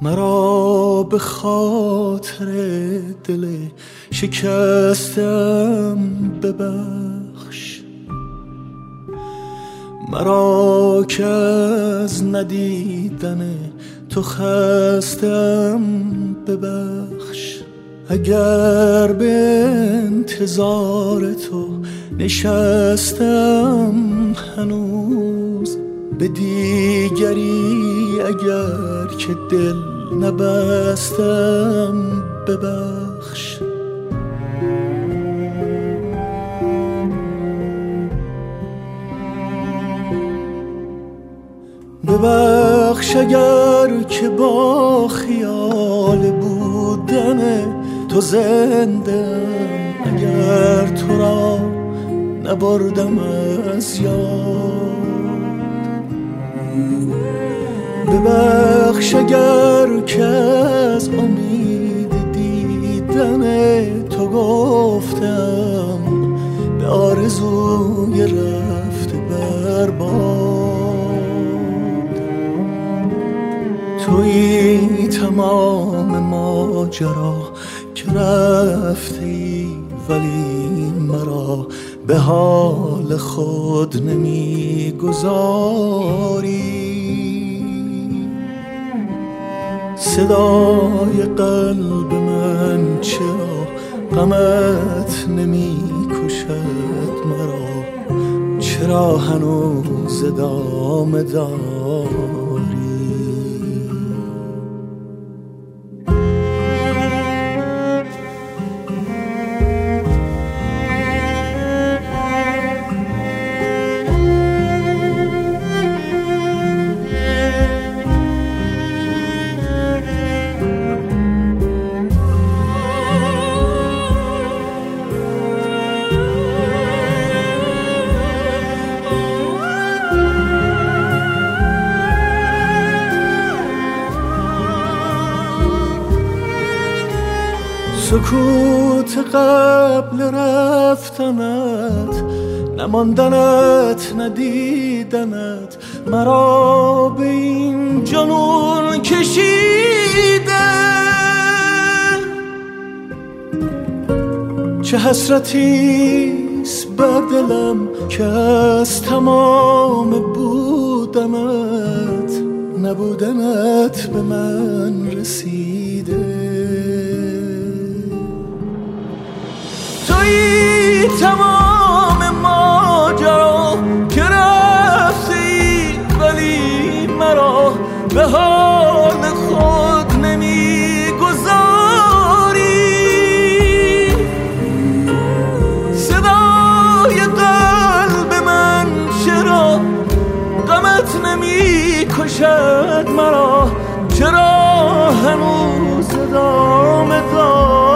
مرا به خاطر دل شکستم ببخش، مرا که از ندیدن تو خستم ببخش. اگر به انتظار تو نشستم هنوز، به دیگری اگر که دل نبستم ببخش. ببخش اگر که با خیال بودن تو زندم، اگر تو را نبردم از یاد. ببخش اگر که از امید دیدن تو گفتم به آرزوی رفته برباد. تویی تمام ماجرا که رفتی، ولی مرا به حال خود نمیگذاری. صدای قلب من چرا غمت نمی کشد مرا، چرا هنوز ادامه داری؟ سکوت قبل رفتنت، نماندنت ندیدنت، مرا به این جنون کشیده. چه حسرتیست بر دلم که از تمام بودنت، نبودنت به من رسیده. تویی تمام ماجرا که رفتی، ولی مرا به حال خود نمیگذاری. صدای قلب من چرا غمت نمیکشد مرا، چرا هنوز ادامه داری؟